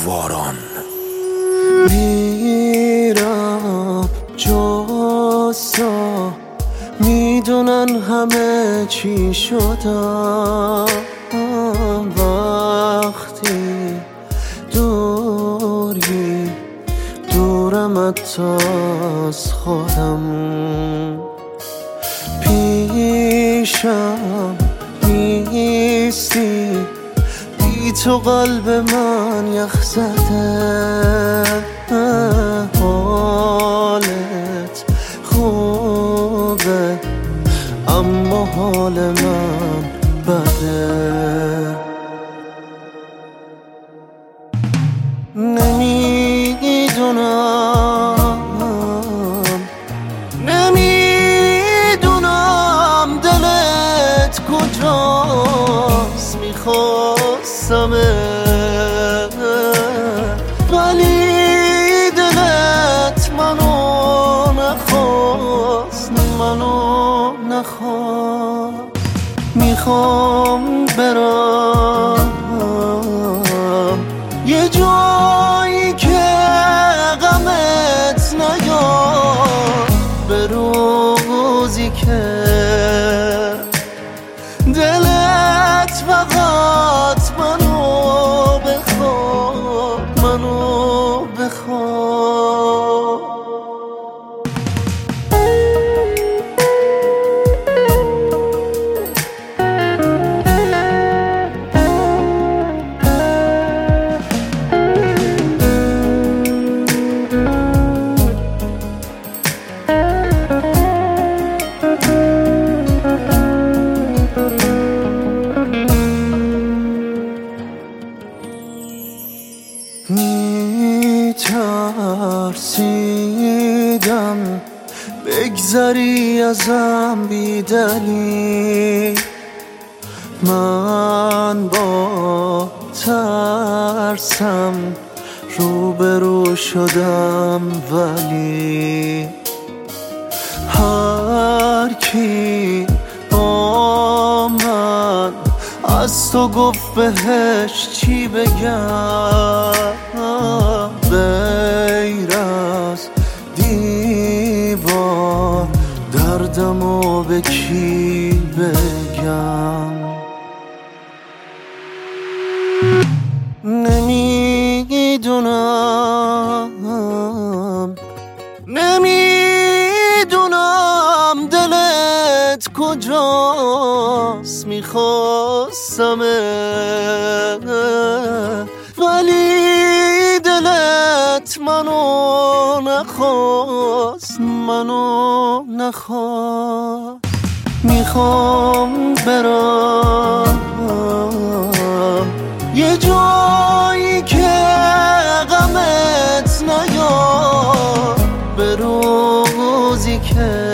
بواران. میرم جاسا، میدونن همه چی شدم. وقتی دوری دورم حتی از خودم، پیشم نیستی، بی تو قلب من یخ زده. حالت خوبه اما حال من بده. نمیدونم دلت کجاست، میخواستمت ولی دلت منو نخواست، منو نخواست. میخوام برم یه جایی که غمت نیاد، به روزی که دلت فقط منو بخواد، منو بخواد. میترسیدم بگذری ازم بی دلیل، من با ترسم روبرو شدم، ولی هر کی با من از تو گفت بهش چی بگم، غیر از دیوار دردمو به کی بگم. نمیدونم دلت کجاست، میخواستمت ولی دلت منو نخواست، منو نخواست. میخوام برم یه جایی که غمت نیاد، به روزی که